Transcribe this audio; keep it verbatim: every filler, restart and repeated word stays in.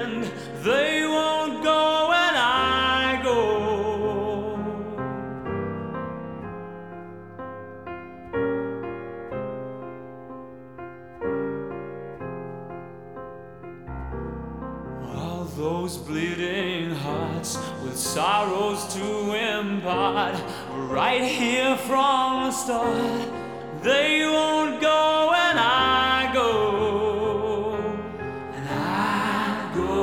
They won't go when I go. All those bleeding hearts with sorrows to impart, right here from the start, they won't